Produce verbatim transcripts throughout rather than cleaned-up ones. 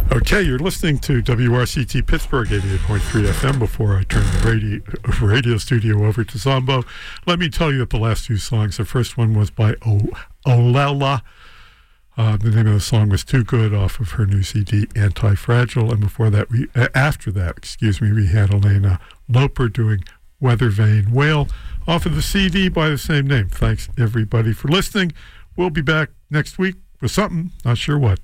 Okay, you're listening to W R C T Pittsburgh eighty-eight point three F M. Before I turn the radio, radio studio over to Zombo, let me tell you that the last two songs, the first one was by o- Olela. Uh, the name of the song was Too Good off of her new C D, Anti-Fragile. And before that, we uh, after that, excuse me, we had Elena Loper doing Weather Vane Whale off of the C D by the same name. Thanks, everybody, for listening. We'll be back next week with something, not sure what.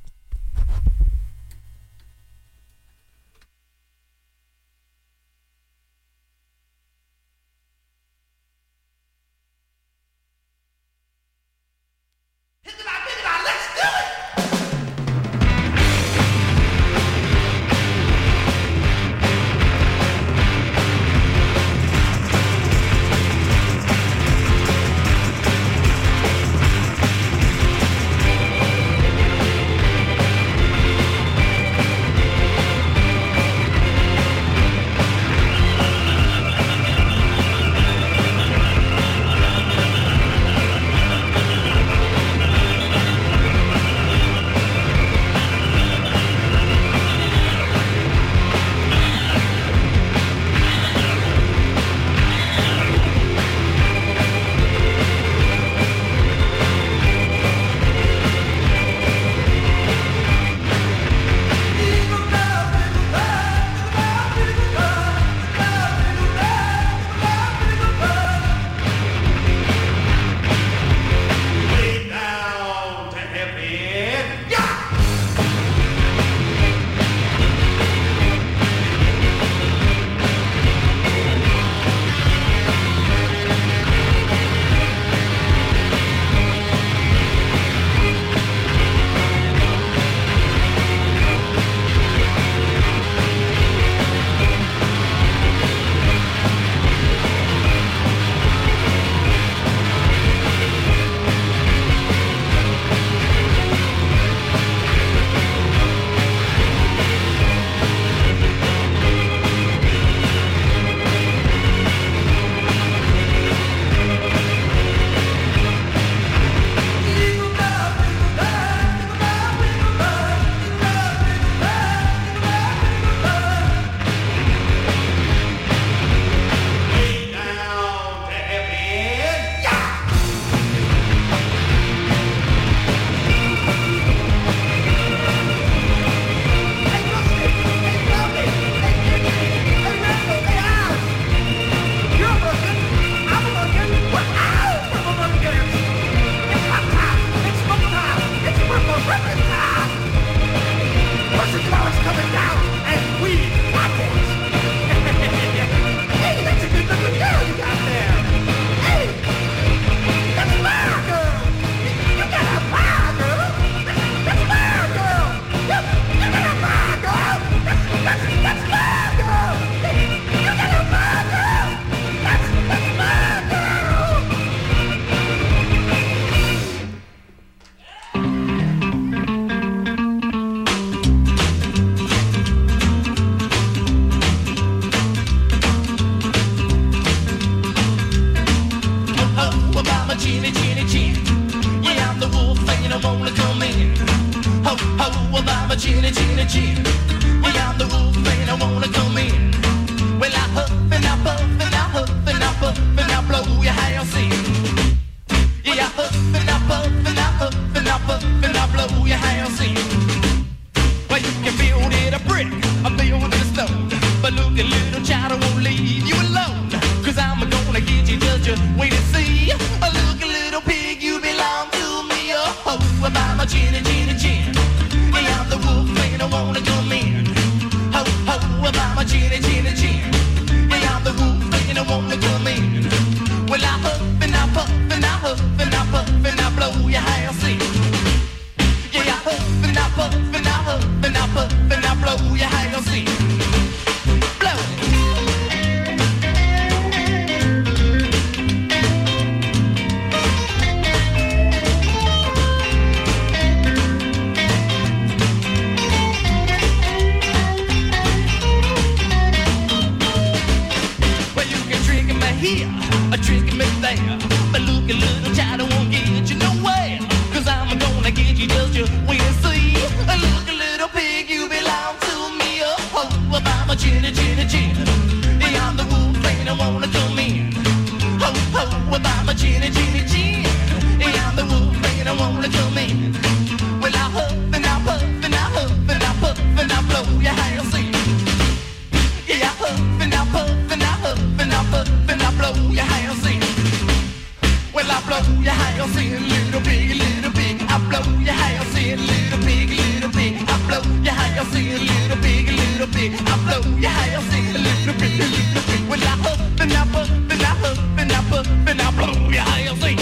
to come in. Well, I huff and I puff and I huff and I puff and I blow your hair, see. Yeah, I huff and I puff and I huff and I puff and I blow your hair, see. Well, I blow your hair, see, little big, little big. I blow your hair, see, little big, little big. I blow your hair, see, little big, little big. I blow your hair, see, little big, little big. Well, I huff and I puff and I huff and I puff and I blow your hair, see.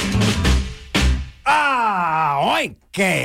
Ah, oink.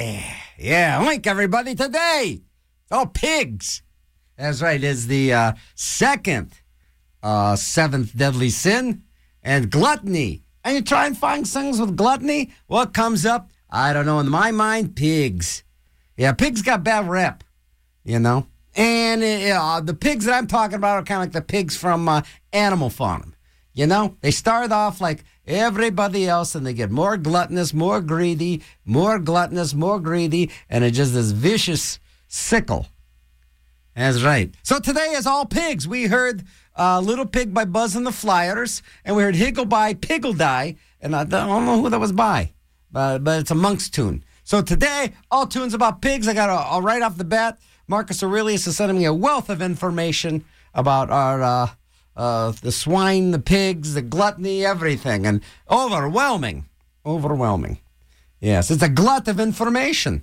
Yeah, oink, everybody, today. Oh, pigs. That's right, it's the uh, second uh, seventh deadly sin, and gluttony. And you try and find things with gluttony, what comes up? I don't know, in my mind, pigs. Yeah, pigs got bad rep, you know. And uh, the pigs that I'm talking about are kind of like the pigs from uh, Animal Farm. You know, they start off like everybody else, and they get more gluttonous, more greedy, more gluttonous, more greedy, and it's just this vicious sickle. That's right. So today is all pigs. We heard uh, Little Pig by Buzz and the Flyers, and we heard Higgle by Piggle Die, and I don't know who that was by, but, but it's a Monk's tune. So today, all tunes about pigs. I got a, a right off the bat, Marcus Aurelius is sending me a wealth of information about our uh, uh, the swine, the pigs, the gluttony, everything, and overwhelming, overwhelming. Yes, it's a glut of information,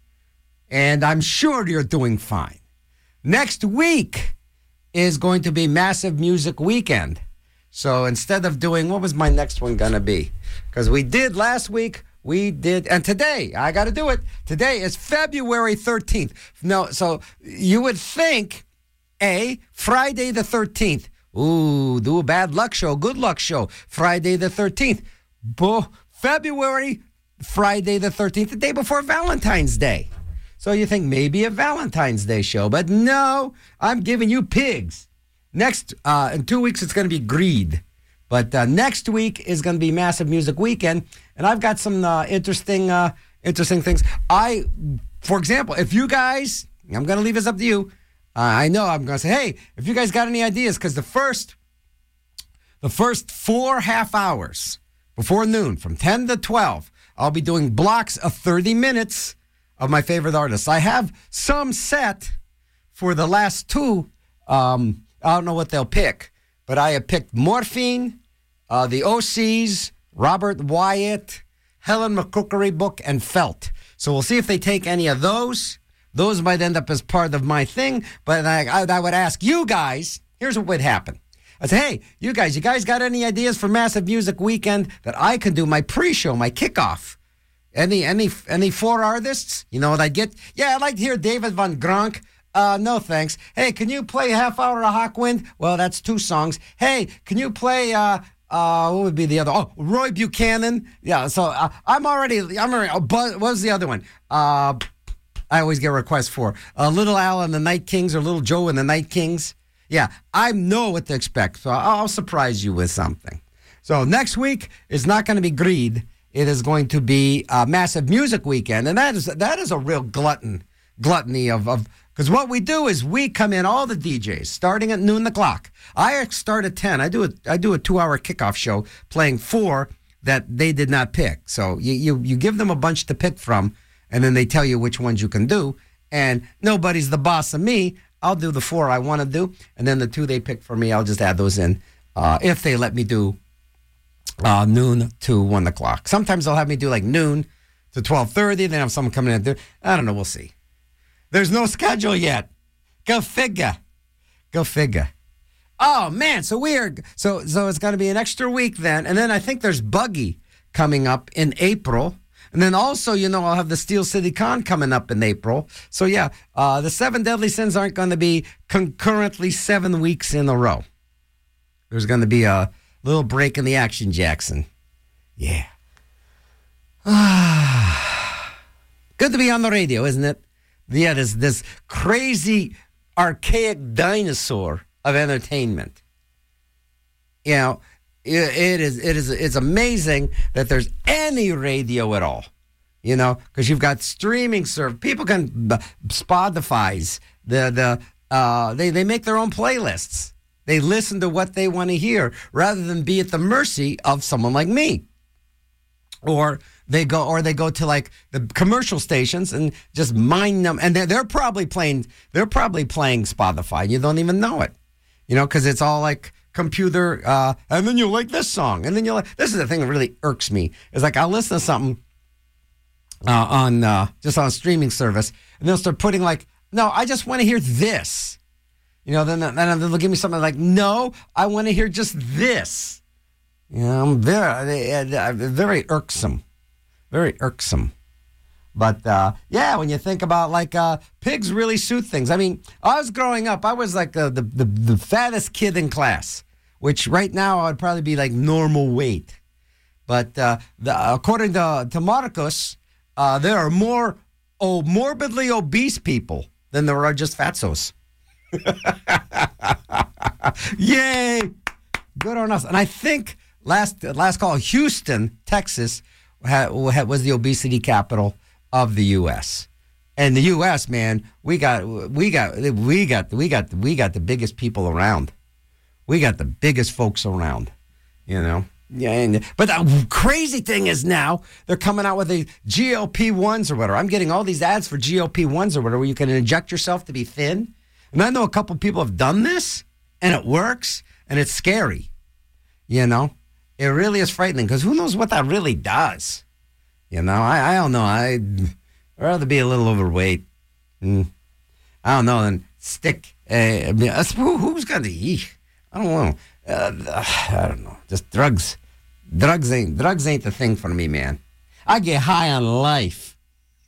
and I'm sure you're doing fine. Next week is going to be Massive Music Weekend. So instead of doing, what was my next one going to be? Because we did last week, we did, and today, I got to do it. Today is February thirteenth. No, so you would think, A, Friday the thirteenth. Ooh, do a bad luck show, good luck show. Friday the thirteenth. Bo- February, Friday the thirteenth, the day before Valentine's Day. So you think maybe a Valentine's Day show, but no, I'm giving you pigs. Next, uh, in two weeks, it's going to be greed. But uh, next week is going to be Massive Music Weekend, and I've got some uh, interesting, uh, interesting things. I, for example, if you guys, I'm going to leave this up to you. Uh, I know I'm going to say, hey, if you guys got any ideas, because the first, the first four half hours before noon, from ten to twelve, I'll be doing blocks of thirty minutes of my favorite artists. I have some set for the last two. Um, I don't know what they'll pick, but I have picked Morphine, uh, the O Cs, Robert Wyatt, Helen McCrockery Book, and Felt. So we'll see if they take any of those. Those might end up as part of my thing, but I, I, I would ask you guys, here's what would happen. I'd say, hey, you guys, you guys got any ideas for Massive Music Weekend that I can do my pre-show, my kickoff? Any any any four artists? You know what I get? Yeah, I'd like to hear David Van Gronk. Uh, no, thanks. Hey, can you play Half Hour of Hawkwind? Well, that's two songs. Hey, can you play, uh, uh, what would be the other? Oh, Roy Buchanan. Yeah, so uh, I'm already, I'm already, oh, what was the other one? Uh, I always get requests for. Uh, Little Al and the Night Kings or Little Joe and the Night Kings. Yeah, I know what to expect, so I'll surprise you with something. So next week is not going to be greed. It is going to be a Massive Music Weekend, and that is that is a real glutton, gluttony of, of because what we do is we come in, all the D Js, starting at noon the clock. I start at ten. I do a, I do a two-hour kickoff show playing four that they did not pick. So you, you, you give them a bunch to pick from, and then they tell you which ones you can do, and nobody's the boss of me. I'll do the four I want to do, and then the two they pick for me, I'll just add those in uh, if they let me do Uh, noon to one o'clock. Sometimes they'll have me do like noon to twelve thirty. Then have someone coming in. I don't know. We'll see. There's no schedule yet. Go figure. Go figure. Oh man. So we are. So so it's going to be an extra week then, and then I think there's Buggy coming up in April, and then also you know I'll have the Steel City Con coming up in April. So yeah, uh, the Seven Deadly Sins aren't going to be concurrently seven weeks in a row. There's going to be a little break in the action, Jackson. Yeah. Good to be on the radio, isn't it? Yeah, this, this crazy, archaic dinosaur of entertainment. You know, it, it is, it is, it's amazing that there's any radio at all. You know, because you've got streaming service. People can, Spotify's, the, the, uh, they, they make their own playlists. They listen to what they want to hear rather than be at the mercy of someone like me or they go or they go to like the commercial stations and just mine them, and they're, they're probably playing they're probably playing Spotify. You don't even know it, you know, because it's all like computer. Uh, and then you like this song, and then you like this is the thing that really irks me. Is like I'll listen to something uh, on uh, just on a streaming service, and they'll start putting like, no, I just want to hear this, you know. Then then they'll give me something like, no, I want to hear just this. You know, I'm very very irksome. Very irksome. But, uh, yeah, when you think about, like, uh, pigs really suit things. I mean, I was growing up, I was, like, the, the, the, the fattest kid in class, which right now I would probably be, like, normal weight. But uh, the, according to, to Marcus, uh, there are more oh, morbidly obese people than there are just fatzos. Yay! Good on us. And I think last last call, Houston, Texas, was the obesity capital of the U S And the U S, man, we got we got we got we got we got the biggest people around. We got the biggest folks around, you know. Yeah, and, but the crazy thing is now they're coming out with the G L P ones or whatever. I'm getting all these ads for G L P ones or whatever, where you can inject yourself to be thin. And I know a couple people have done this, and it works, and it's scary. You know, it really is frightening because who knows what that really does. You know, I, I don't know. I'd rather be a little overweight. Mm. I don't know. And stick. Uh, who, who's going to eat? I don't know. Uh, I don't know. Just drugs. Drugs ain't drugs ain't the thing for me, man. I get high on life.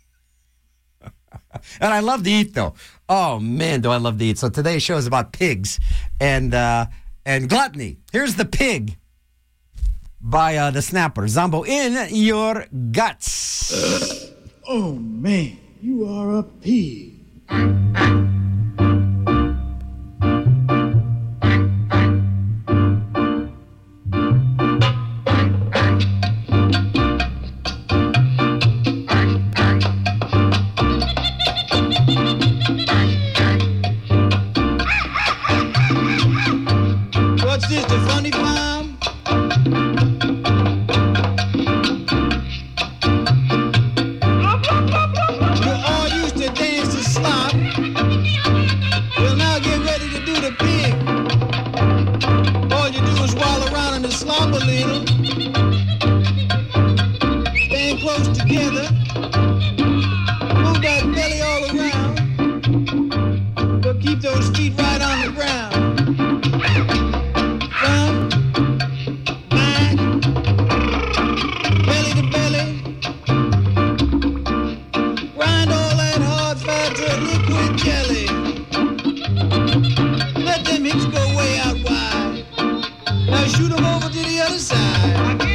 And I love to eat, though. Oh, man, do I love to eat. So today's show is about pigs and uh, and gluttony. Here's The Pig by uh, the Snapper. Zombo, in your guts. Uh, oh, man, you are a pig. What's this, the funny farm? You all used to dance the slop. Well, now get ready to do the pig. All you do is while around in the slop a little. Stand close together. Move that belly all around. But keep those feet right on the ground. Front, back, belly to belly. Grind all that hard fat to liquid jelly. Let them hips go way out wide. Now shoot them over to the other side.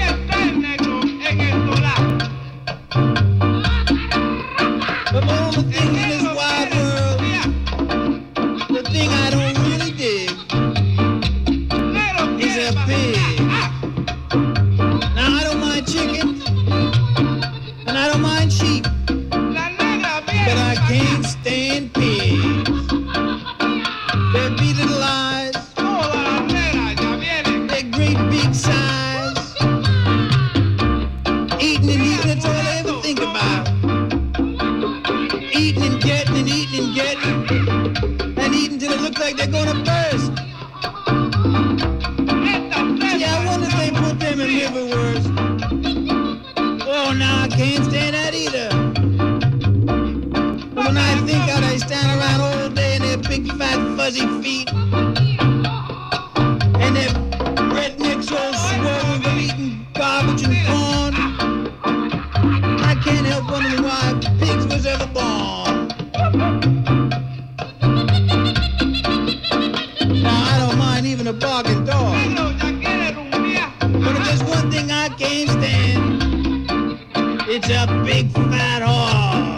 But the only thing in this wide world, the thing I don't really dig, is a pig. Now I don't mind chicken, and I don't mind sheep, but I can't stand pigs. Their beady little eyes, their great big size, eating and eating, that's all they ever think about. Eating and getting and eating and getting, and eating till it looks like they're gonna burst. Yeah, I wonder if they put them in liverwurst. Oh, now I can't stand that either. When I think how they stand around all day in their big fat fuzzy feet, and their rednecks all swollen from eating garbage and corn, I can't help wondering why pigs was ever born. Now I don't mind even a barking dog, but if there's one thing I can't stand, it's a big fat hog.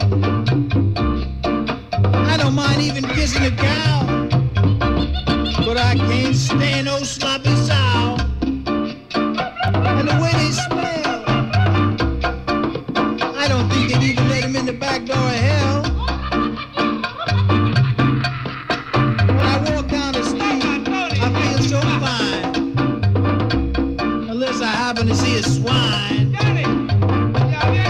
I don't mind even kissing a cow, but I can't stand no sloppy sow. And the way they smell, I don't think they'd even let him in the back door of hell. When I walk down the street, I feel so fine, unless I happen to see a swine.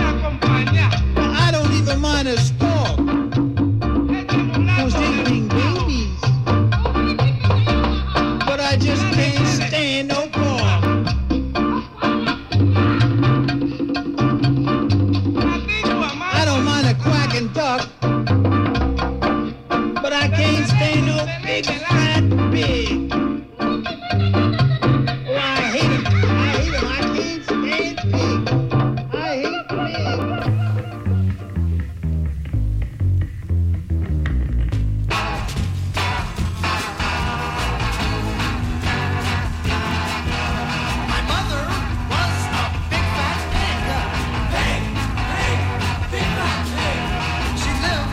mind a stork. Cause they bring babies. But I just can't stand no pork. I don't mind a quacking duck. But I can't stand no big fat pig. Oh, I hate him. I hate him. I can't stand pig. I hate pig. My mother was a big fat pig. Pig, pig, big fat pig. She lived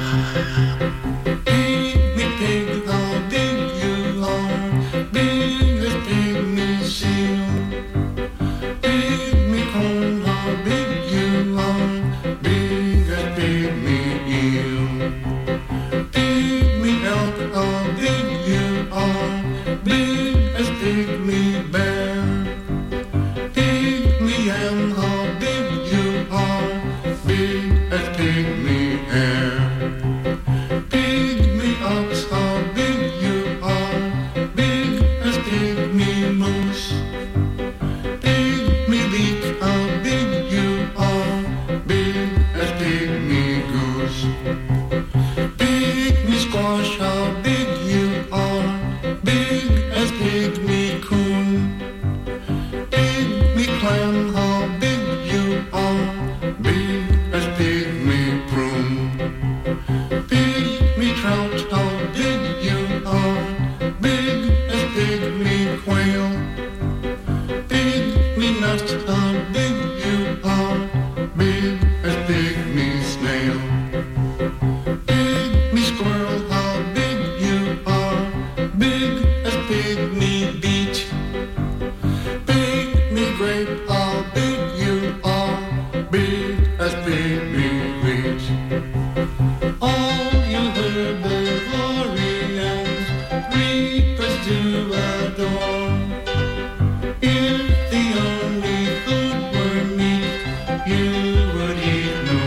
Pick me, pig, how big you are, big as pygmy seal. Pick me, corn, how big you are, big as pygmy eel. Pick me, elk, how big you are, big as pygmy bear. Pick me, yam, how big you are, big as pygmy hare. Pygmy ox, how big you are, big as pygmy moose. Pygmy leek, how big you are, big as pygmy goose. Pygmy squash, how big you are, big as pygmy coon. Pygmy clam, how big you are, big as pygmy prune. Pygmy trout, how big you are, big as pygmy quail. Pygmy nut, how big you are, big as pygmy snail. Pygmy squirrel, how big you are, big as pygmy beet. Pygmy grape, how big you are, big as pygmy wheat. All you herbivorians, reapers to adore. If the only food were meat, you would eat no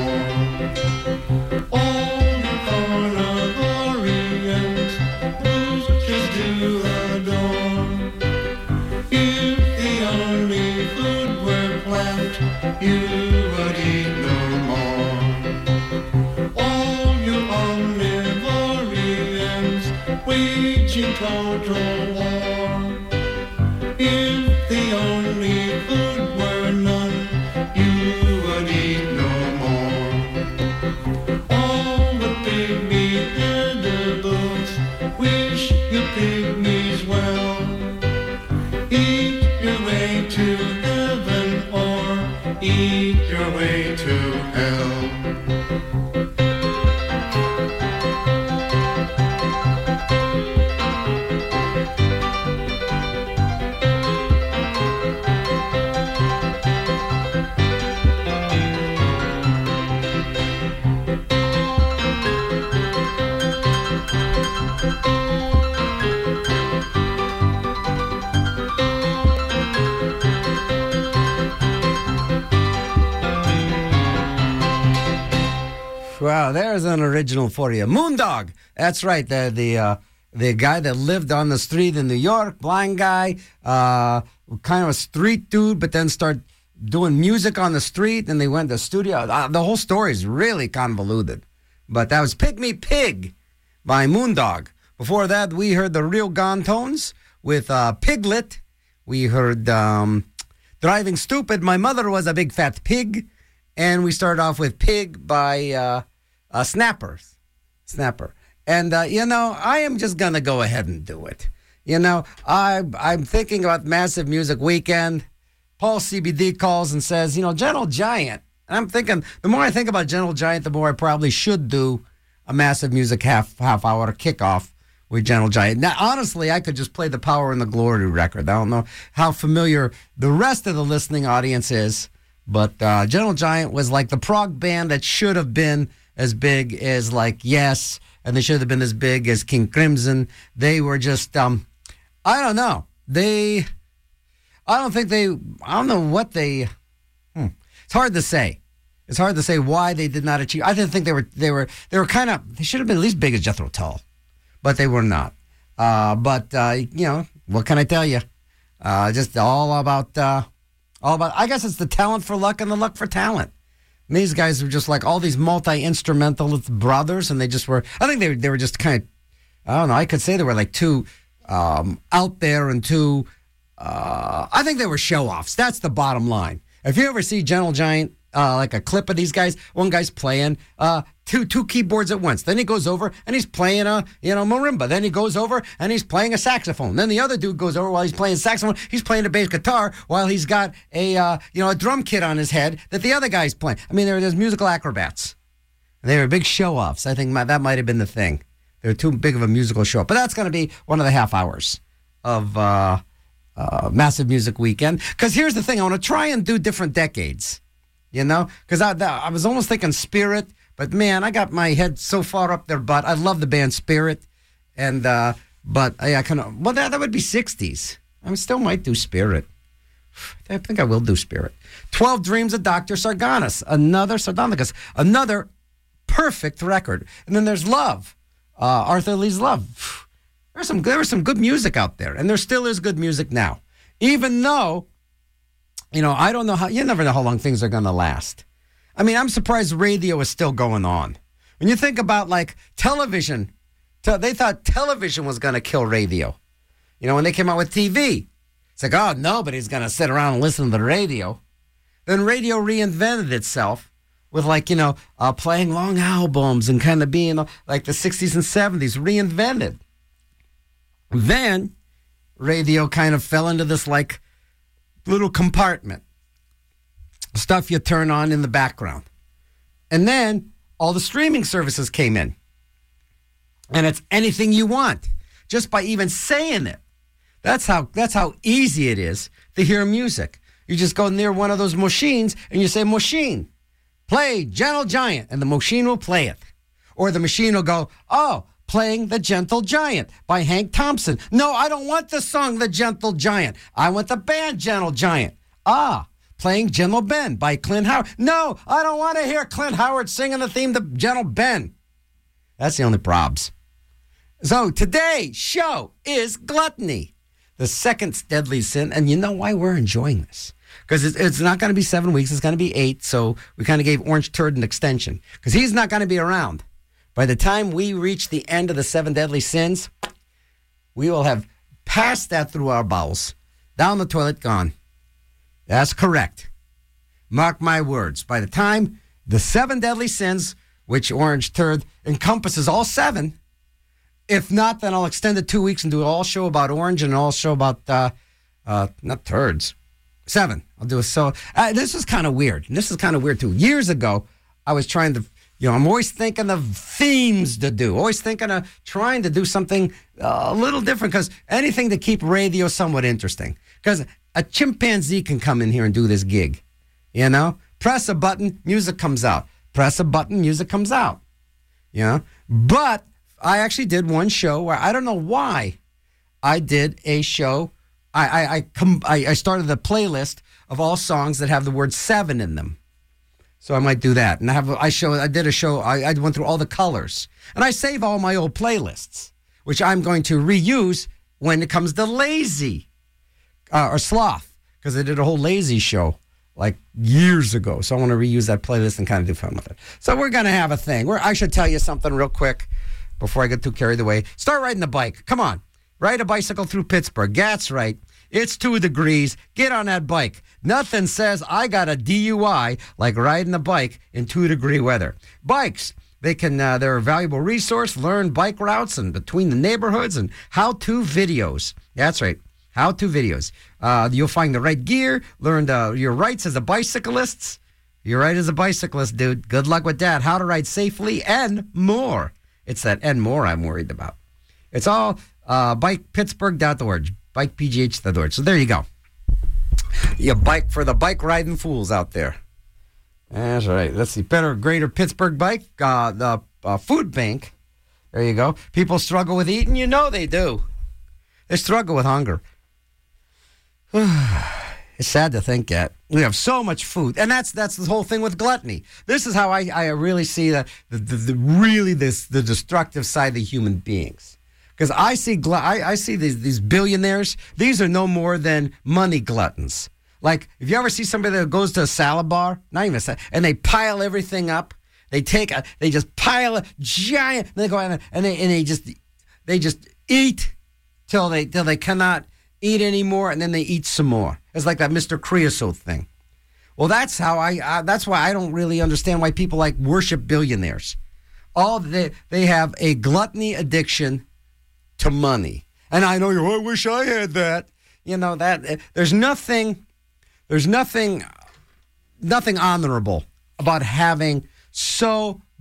more. All you carnivorians, roosters to adore. If the only food were plant, you would eat no more. All you omnivorians, waging total war. If the only food were none, you would eat no more. All the pygmy edibles wish you pygmies well. Eat your way to heaven or eat your way to hell. Wow, there's an original for you. Moondog. That's right. The the uh, the guy that lived on the street in New York, blind guy, uh, kind of a street dude, but then started doing music on the street, and they went to the studio. Uh, the whole story is really convoluted. But that was Pygmy Pig by Moondog. Before that, we heard the Real Gone Tones with uh, Piglet. We heard um, Driving Stupid. My Mother Was a Big Fat Pig. And we started off with Pig by uh, uh, Snappers. Snapper. And, uh, you know, I am just going to go ahead and do it. You know, I, I'm thinking about Massive Music Weekend. Paul C B D calls and says, you know, Gentle Giant. And I'm thinking, the more I think about Gentle Giant, the more I probably should do a Massive Music half half hour kickoff with Gentle Giant. Now, honestly, I could just play the Power and the Glory record. I don't know how familiar the rest of the listening audience is, but uh, Gentle Giant was like the prog band that should have been as big as like Yes, and they should have been as big as King Crimson. They were just, um, I don't know. They, I don't think they, I don't know what they, hmm. It's hard to say. It's hard to say why they did not achieve. I didn't think they were, they were, they were kind of, they should have been at least big as Jethro Tull, but they were not. Uh, but, uh, you know, what can I tell you? Uh, just all about, uh, all about, I guess it's the talent for luck and the luck for talent. And these guys were just like all these multi-instrumentalist brothers, and they just were, I think they, they were just kind of, I don't know, I could say they were like too um, out there and too, uh, I think they were show-offs. That's the bottom line. If you ever see Gentle Giant, uh, like a clip of these guys, one guy's playing uh, two two keyboards at once. Then he goes over and he's playing a, you know, marimba. Then he goes over and he's playing a saxophone. Then the other dude goes over while he's playing saxophone. He's playing a bass guitar while he's got a, uh, you know, a drum kit on his head that the other guy's playing. I mean, they're, there's musical acrobats. They were big show-offs. I think my, that might have been the thing. They were too big of a musical show. But that's going to be one of the half hours of uh, uh, Massive Music Weekend. Because here's the thing. I want to try and do different decades, you know? Because I, I was almost thinking Spirit. But, man, I got my head so far up their butt. I love the band Spirit. and uh, But I, I kind of, well, that, that would be sixties. I still might do Spirit. I think I will do Spirit. twelve Dreams of Doctor Sardonicus. Another Sardonicus. Another perfect record. And then there's Love. Uh, Arthur Lee's Love. There's some, there was some good music out there. And there still is good music now. Even though, you know, I don't know how, you never know how long things are going to last. I mean, I'm surprised radio is still going on. When you think about, like, television, te- they thought television was going to kill radio. You know, when they came out with T V. It's like, oh, nobody's going to sit around and listen to the radio. Then radio reinvented itself with, like, you know, uh, playing long albums and kind of being uh, like the sixties and seventies, reinvented. Then radio kind of fell into this, like, little compartment. Stuff you turn on in the background. And then all the streaming services came in. And it's anything you want, just by even saying it. That's how that's how easy it is to hear music. You just go near one of those machines and you say, machine, play Gentle Giant, and the machine will play it. Or the machine will go, oh, playing The Gentle Giant by Hank Thompson. No, I don't want the song The Gentle Giant. I want the band Gentle Giant. Ah, playing Gentle Ben by Clint Howard. No, I don't want to hear Clint Howard singing the theme to Gentle Ben. That's the only probs. So today's show is gluttony. The second deadly sin, and you know why we're enjoying this? Because it's, it's not going to be seven weeks, it's going to be eight, so we kind of gave Orange Turd an extension. Because he's not going to be around. By the time we reach the end of the seven deadly sins, we will have passed that through our bowels. Down the toilet, gone. That's correct. Mark my words. By the time the seven deadly sins, which Orange Turd encompasses all seven, if not, then I'll extend it two weeks and do an all show about orange and an all show about, uh, uh, not turds, seven. I'll do a so. Uh, this is kind of weird. This is kind of weird, too. Years ago, I was trying to, you know, I'm always thinking of themes to do, always thinking of trying to do something uh, a little different, because anything to keep radio somewhat interesting. Because a chimpanzee can come in here and do this gig, you know? Press a button, music comes out. Press a button, music comes out, you know? But I actually did one show where I don't know why I did a show. I I I, com- I I started a playlist of all songs that have the word seven in them. So I might do that. And I have I show I did a show. I, I went through all the colors, and I save all my old playlists, which I'm going to reuse when it comes to lazy uh, or sloth, because I did a whole lazy show like years ago. So I want to reuse that playlist and kind of do fun with it. So we're gonna have a thing. We're, I should tell you something real quick before I get too carried away. Start riding the bike. Come on. Ride a bicycle through Pittsburgh. That's right. It's two degrees. Get on that bike. Nothing says I got a D U I like riding a bike in two degree weather. Bikes, they can, uh, they're a valuable resource. Learn bike routes and between the neighborhoods and how-to videos. That's right. How-to videos. Uh, you'll find the right gear. Learn the, your rights as a bicyclist. Your right as a bicyclist, dude. Good luck with that. How to ride safely and more. It's that and more I'm worried about. It's all uh, bike pittsburgh dot org, bike p g h dot org. So there you go. You bike for the bike riding fools out there. That's right. Let's see. Better, Greater Pittsburgh Bike, uh, the uh, food bank. There you go. People struggle with eating. You know they do. They struggle with hunger. It's sad to think that we have so much food, and that's that's the whole thing with gluttony. This is how I, I really see the, the, the, the really this the destructive side of human beings. Because I see gl- I, I see these these billionaires. These are no more than money gluttons. Like if you ever see somebody that goes to a salad bar, not even a salad, and they pile everything up. They take a, they just pile a giant. And they go out and they and they just they just eat till they till they cannot eat anymore, and then they eat some more. It's like that Mister Creosote thing. Well, that's how I. Uh, that's why I don't really understand why people like worship billionaires. All they they have a gluttony addiction to money, and I know you. Oh, I wish I had that. You know that uh, there's nothing, there's nothing, nothing honorable about having so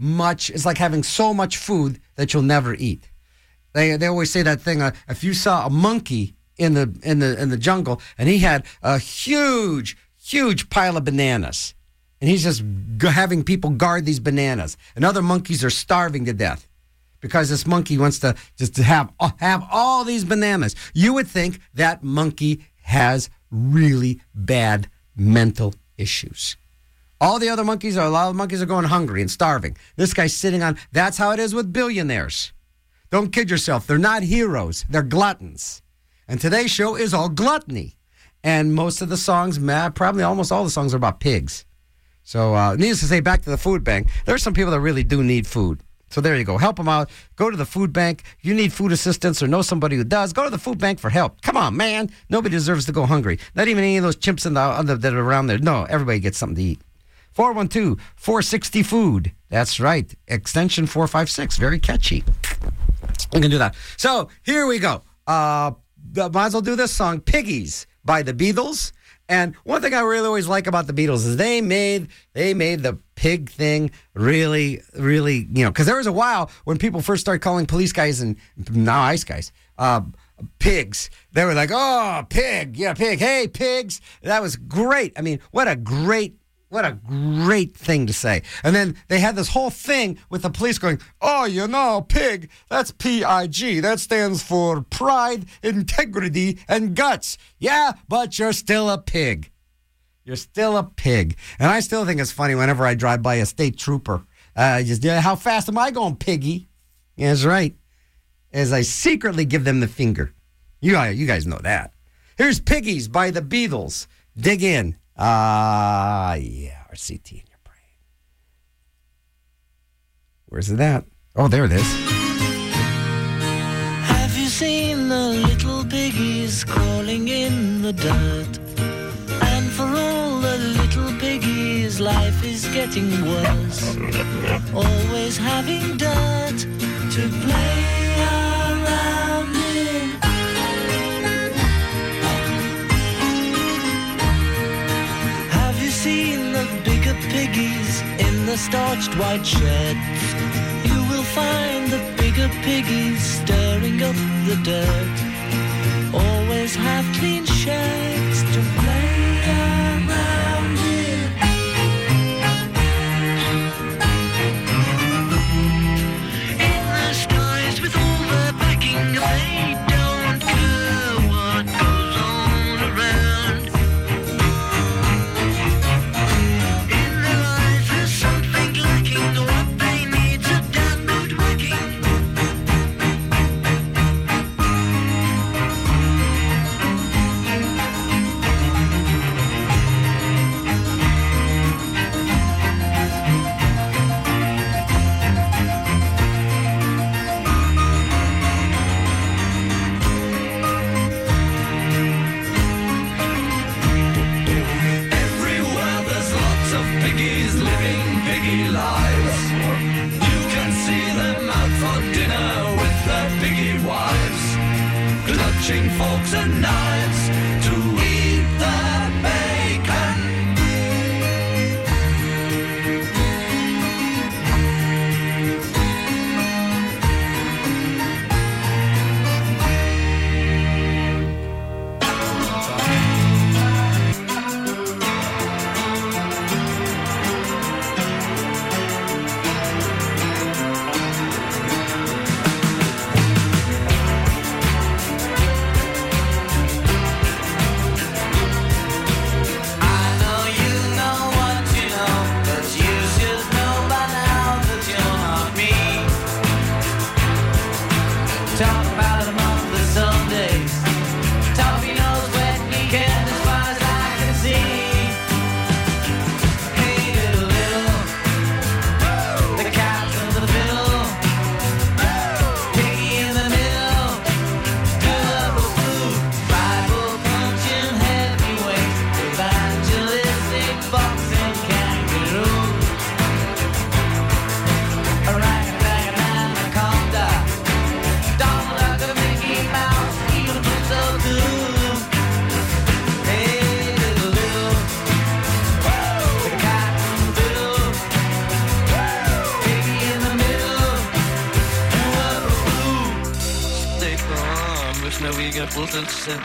much, it's like having so much food that you'll never eat. They they always say that thing, uh, if you saw a monkey in the in the in the jungle and he had a huge, huge pile of bananas and he's just g- having people guard these bananas and other monkeys are starving to death because this monkey wants to just to have uh, have all these bananas. You would think that monkey has really bad mental issues. All the other monkeys are, a lot of monkeys are going hungry and starving. This guy's sitting on, that's how it is with billionaires. Don't kid yourself. They're not heroes. They're gluttons. And today's show is all gluttony. And most of the songs, probably almost all the songs are about pigs. So uh, needless to say, back to the food bank, there are some people that really do need food. So there you go. Help them out. Go to the food bank. You need food assistance or know somebody who does, go to the food bank for help. Come on, man. Nobody deserves to go hungry. Not even any of those chimps in the, on the, that are around there. No, everybody gets something to eat. four one two, four six zero, food. That's right. Extension four five six. Very catchy. We can do that. So here we go. Uh, might as well do this song, Piggies by the Beatles. And one thing I really always like about the Beatles is they made they made the pig thing really, really, you know, because there was a while when people first started calling police guys and now ICE guys, uh, pigs. They were like, oh, pig, yeah, pig. Hey, pigs. That was great. I mean, what a great What a great thing to say. And then they had this whole thing with the police going, oh, you know, pig, that's P I G. That stands for pride, integrity, and guts. Yeah, but you're still a pig. You're still a pig. And I still think it's funny whenever I drive by a state trooper. Uh, just, yeah, how fast am I going, piggy? Yeah, that's right. As I secretly give them the finger. You, you guys know that. Here's Piggies by the Beatles. Dig in. Ah, uh, yeah, R C T in your brain. Where's it at? Oh, there it is. Have you seen the little piggies crawling in the dirt? And for all the little piggies, life is getting worse. Always having dirt to play around in. Seen the bigger piggies in the starched white sheds. You will find the bigger piggies stirring up the dirt. Always have clean sheds to play around in. In the skies with all the packing, they don't care what goes on around. What they need's a damn good whacking. Forks and knives to eat the bacon. Don't we got full consent.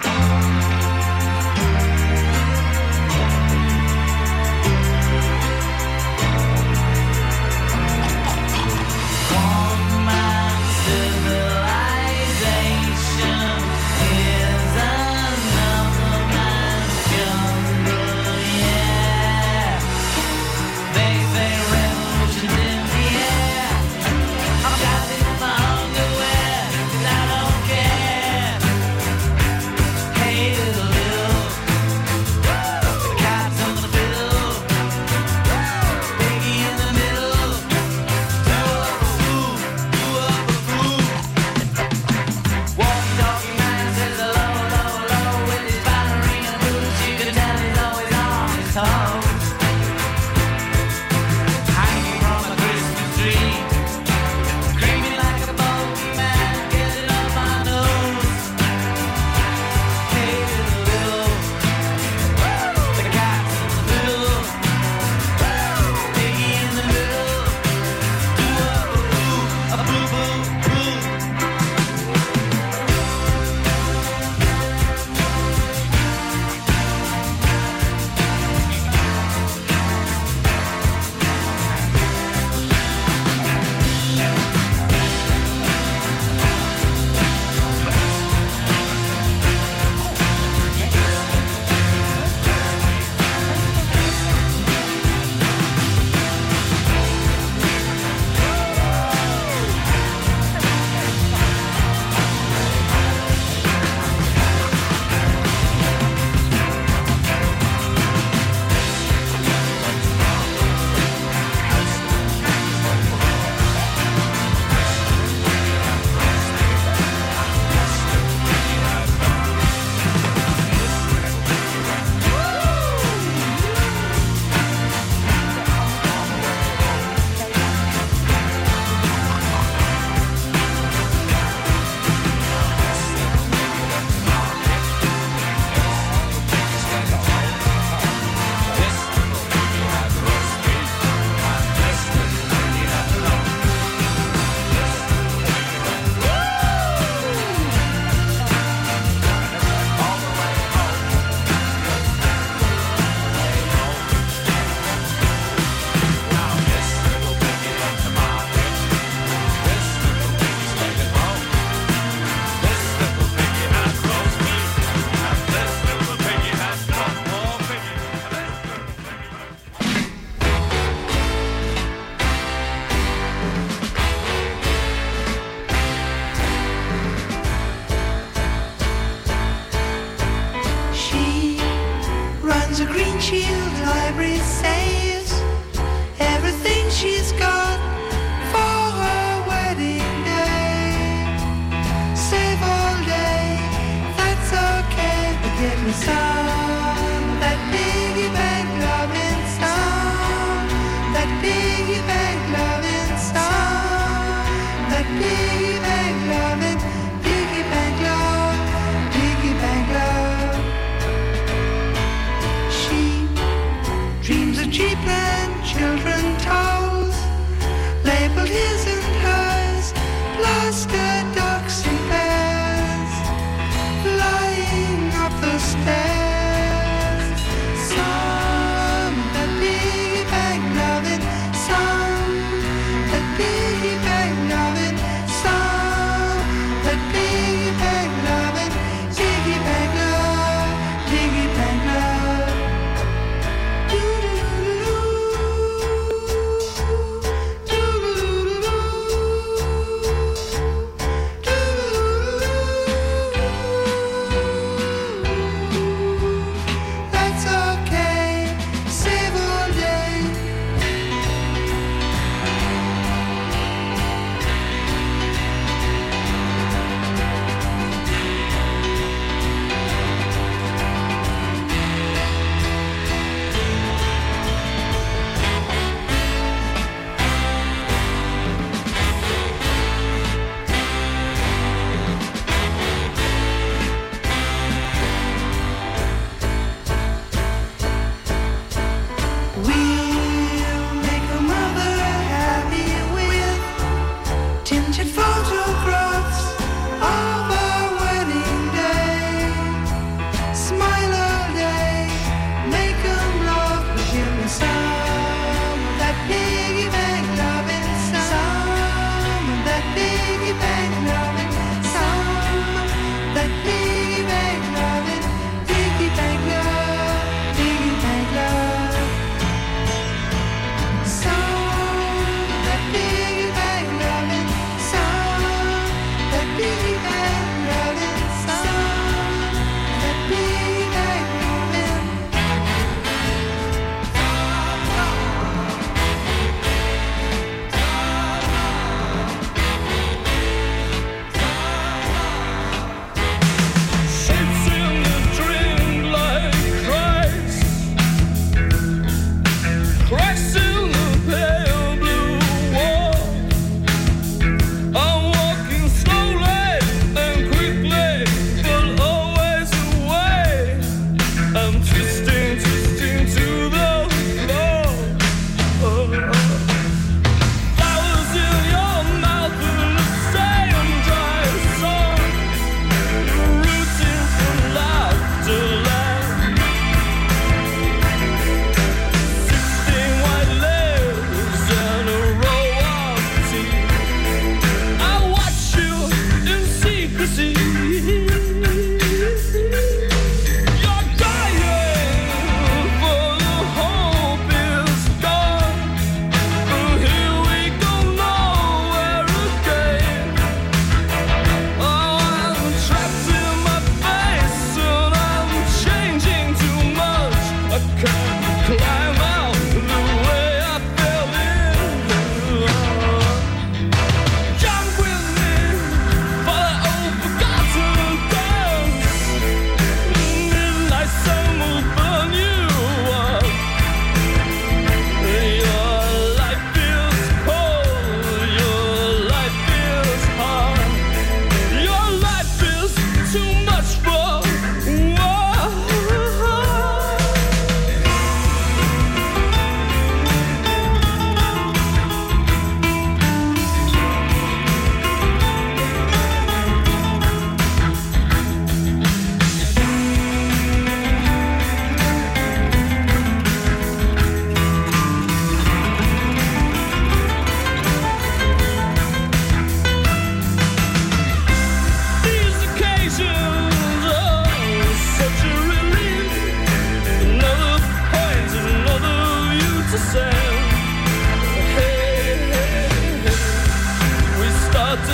Tinted photographs of our wedding day.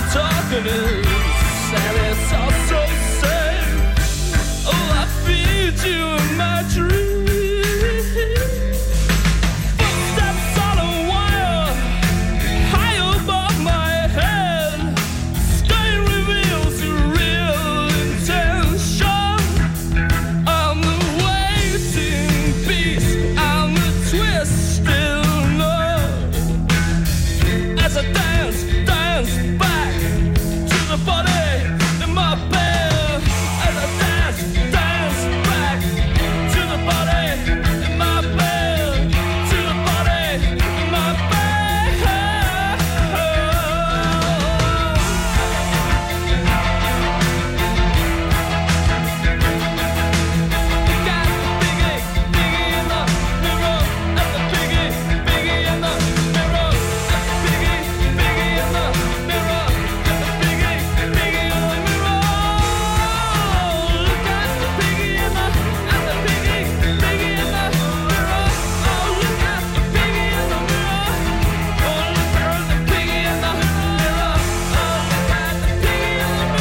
talking is and it's all so sad. Oh, I feed you in my dreams. Footsteps on a wire, high above my head. Sky reveals your real intention. I'm the waiting beast, I'm the twisted nerve. As I dance, dance back to the body in my bed. As I dance, dance back to the body in my bed. To the body in my bed. You got the biggie, biggie in the mirror. At the biggie, biggie in the mirror. At the biggie, biggie in the mirror. At the biggie, biggie in the mirror. Look at the biggie in the, at the biggie, biggie in the mirror. Oh, look at the biggie in the mirror. Oh, look at the biggie in the mirror. Oh, look at the biggie in the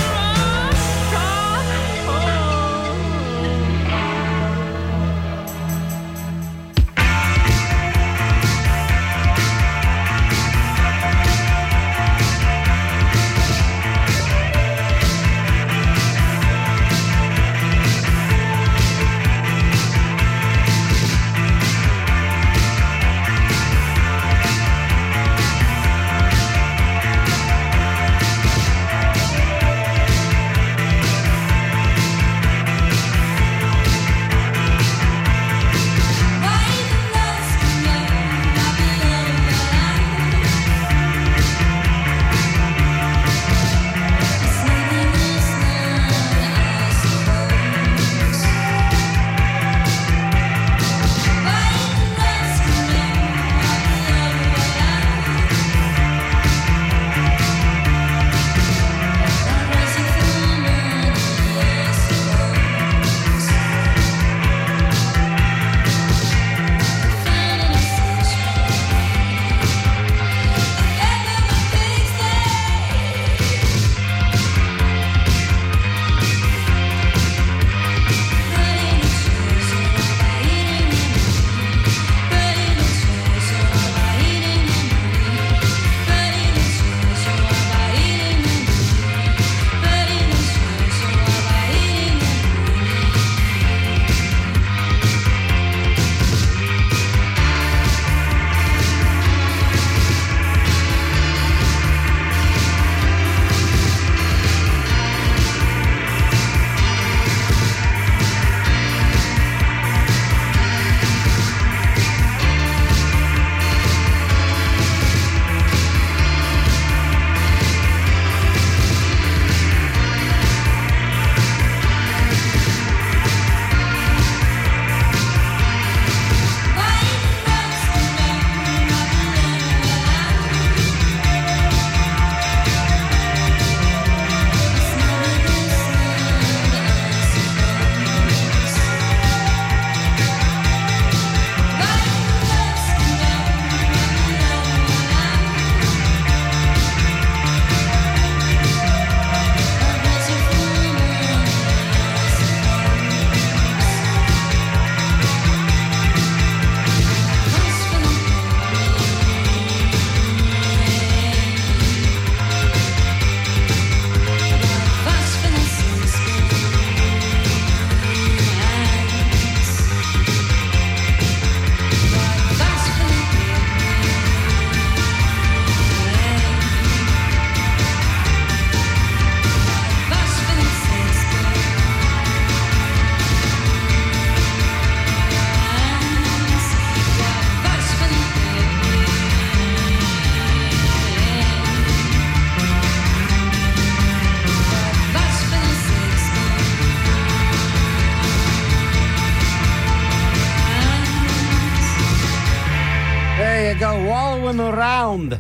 go wallowing around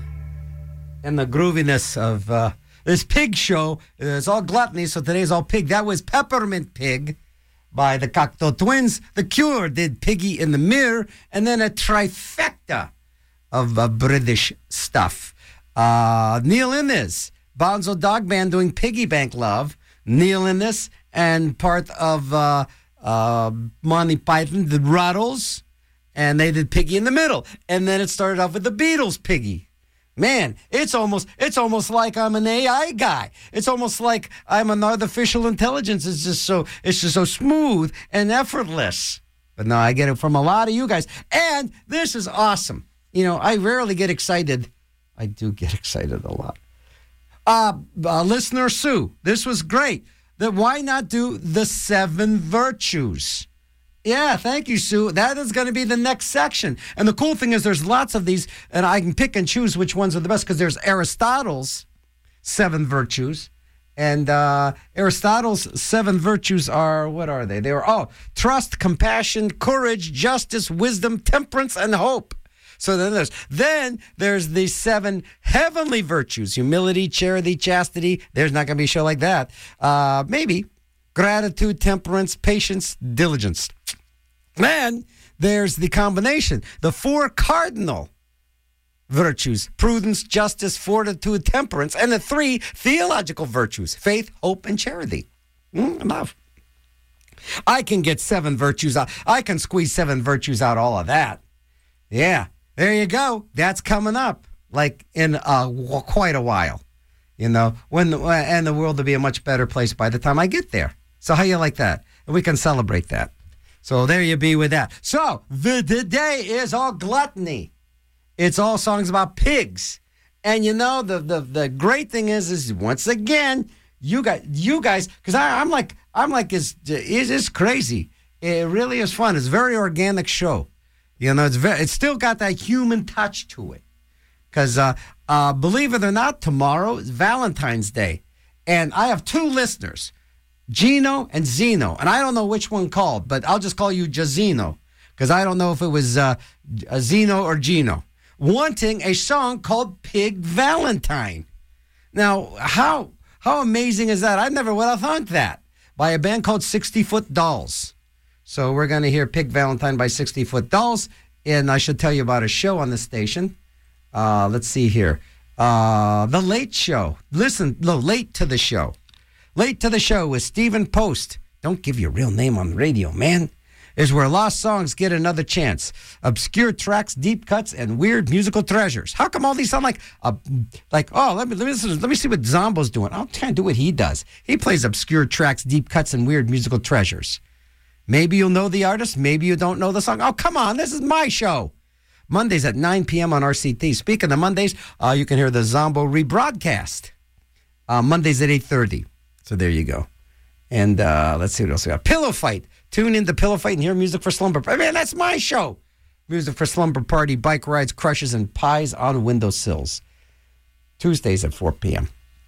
in the grooviness of uh, this pig show. It's all gluttony, so today's all pig. That was Peppermint Pig by the Cocteau Twins. The Cure did Piggy in the Mirror, and then a trifecta of uh, British stuff. Uh, Neil Innes Bonzo Dog Band doing Piggy Bank Love. Neil in this, and part of uh, uh, Monty Python, the Ruddles, and they did Piggy in the Middle. And then it started off with the Beatles, Piggy. Man, it's almost it's almost like I'm an A I guy. It's almost like I'm an artificial intelligence. It's just so it's just so smooth and effortless. But no, I get it from a lot of you guys. And this is awesome. You know, I rarely get excited. I do get excited a lot. Uh, uh listener Sue, this was great. That why not do the seven virtues? Yeah, thank you, Sue. That is going to be the next section. And the cool thing is there's lots of these, and I can pick and choose which ones are the best, because there's Aristotle's seven virtues. And uh, Aristotle's seven virtues are, what are they? They are, oh, trust, compassion, courage, justice, wisdom, temperance, and hope. So then there's, then there's the seven heavenly virtues: humility, charity, chastity. There's not going to be a show like that. Uh, maybe. Gratitude, temperance, patience, diligence. Then there's the combination, the four cardinal virtues: prudence, justice, fortitude, temperance, and the three theological virtues: faith, hope, and charity. Mm, enough. I can get seven virtues out. I can squeeze seven virtues out, all of that. Yeah, there you go. That's coming up, like in uh, quite a while. You know, when the, and the world will be a much better place by the time I get there. So how you like that? We can celebrate that. So there you be with that. So the, the day is all gluttony. It's all songs about pigs. And you know, the the, the great thing is, is once again, you guys, you guys, because I'm like, I'm like, it's, it's, it's crazy. It really is fun. It's a very organic show. You know, it's very, it's still got that human touch to it. Because uh, uh, believe it or not, tomorrow is Valentine's Day. And I have two listeners, Gino and Zeno. And I don't know which one called, but I'll just call you Jazino, because I don't know if it was uh, Zeno or Gino, wanting a song called Pig Valentine. Now, how how amazing is that? I never would have thought that. By a band called sixty foot Dolls. So we're going to hear Pig Valentine by sixty foot Dolls. And I should tell you about a show on the station. Uh, let's see here. Uh, the Late Show. Listen, no, Late to the Show. Late to the Show with Stephen Post. Don't give your real name on the radio, man. Is where lost songs get another chance. Obscure tracks, deep cuts, and weird musical treasures. How come all these sound like, uh, like oh, let me let me listen, let me see what Zombo's doing. I'm trying to do what he does. He plays obscure tracks, deep cuts, and weird musical treasures. Maybe you'll know the artist. Maybe you don't know the song. Oh, come on. This is my show. Mondays at nine p.m. on R C T. Speaking of Mondays, uh, you can hear the Zombo rebroadcast. Uh, Mondays at eight thirty. So there you go. And uh, let's see what else we got. Pillow Fight. Tune into Pillow Fight and hear music for slumber. I mean, that's my show. Music for slumber party, bike rides, crushes, and pies on windowsills. Tuesdays at four p.m.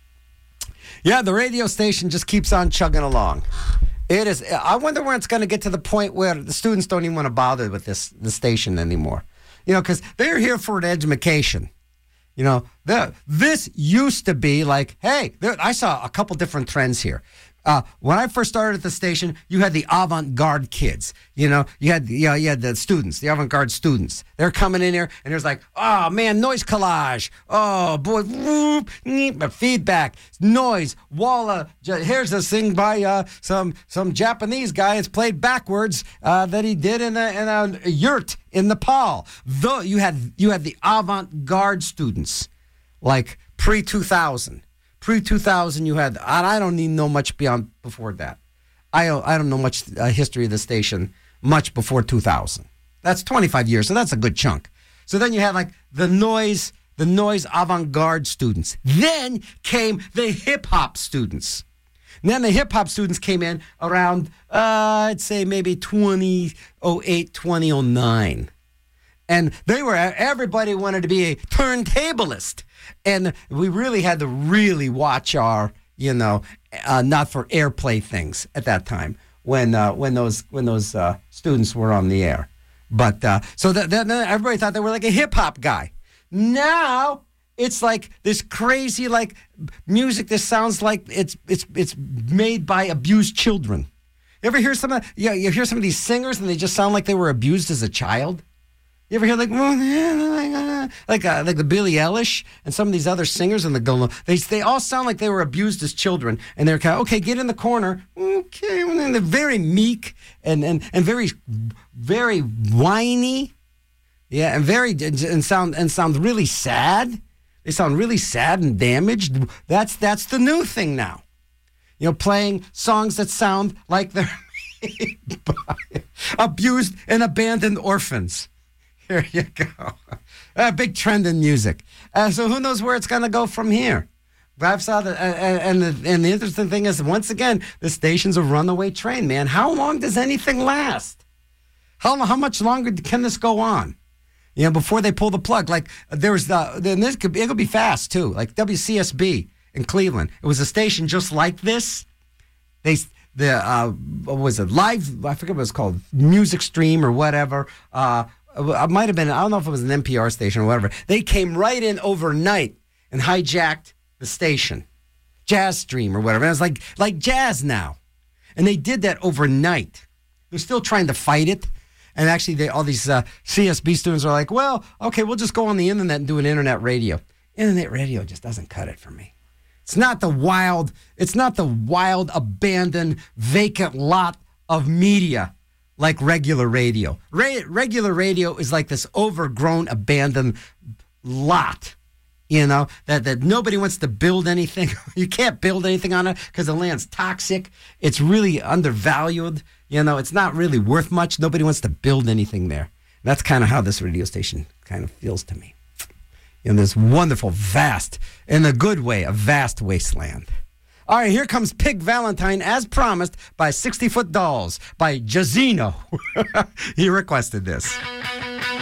Yeah, the radio station just keeps on chugging along. It is. I wonder when it's going to get to the point where the students don't even want to bother with this the station anymore. You know, because they're here for an education. You know, this used to be like, hey, there, I saw a couple different trends here. Uh, when I first started at the station, you had the avant-garde kids. You know, you had you, know, you had the students, the avant-garde students. They're coming in here, and there's like, oh, man, noise collage. Oh, boy, whoop, feedback, noise, walla. Here's this thing by uh, some some Japanese guy. It's played backwards uh, that he did in a, in a yurt in Nepal. Though you had you had the avant-garde students, like pre two thousand. Pre two thousand, you had, and I don't even know much beyond before that. I don't, I don't know much uh, history of the station much before two thousand. That's twenty-five years, so that's a good chunk. So then you had like the noise, the noise avant-garde students. Then came the hip-hop students. And then the hip-hop students came in around, uh, I'd say maybe twenty oh eight, twenty oh nine. And they were, everybody wanted to be a turntablist. And we really had to really watch our, you know, uh, not for airplay things at that time when uh, when those when those uh, students were on the air. But uh, so that, that, everybody thought they were like a hip hop guy. Now it's like this crazy like music that sounds like it's it's it's made by abused children. You ever hear some of yeah you hear some of these singers and they just sound like they were abused as a child? You ever hear like uh, like uh, like the Billie Eilish and some of these other singers in the go. They they all sound like they were abused as children, and they're kind of okay. Get in the corner, okay. And they're very meek and and and very very whiny, yeah, and very and sound and sound really sad. They sound really sad and damaged. That's that's the new thing now. You know, playing songs that sound like they're made by abused and abandoned orphans. Here you go. A big trend in music. Uh, so who knows where it's going to go from here? I've saw the, uh, and, the, and the interesting thing is, once again, the station's a runaway train, man. How long does anything last? How, how much longer can this go on? You know, before they pull the plug. Like, there was the, then this could, it'll be fast, too. Like W C S B in Cleveland. It was a station just like this. They, the, uh, what was it? Live, I forget what it was called, Music Stream or whatever. Uh, it might have been, I don't know if it was an N P R station or whatever. They came right in overnight and hijacked the station. Jazz Stream or whatever. And it was like, like jazz now. And they did that overnight. They're still trying to fight it. And actually, they, all these uh, C S B students are like, well, okay, we'll just go on the internet and do an internet radio. Internet radio just doesn't cut it for me. It's not the wild, it's not the wild, abandoned, vacant lot of media like regular radio. Re- regular radio is like this overgrown, abandoned lot, you know, that, that nobody wants to build anything. You can't build anything on it because the land's toxic. It's really undervalued. You know, it's not really worth much. Nobody wants to build anything there. That's kind of how this radio station kind of feels to me. In this wonderful, vast, in a good way, a vast wasteland. All right, here comes Pig Valentine, as promised, by sixty-Foot Dolls, by Jazino. He requested this.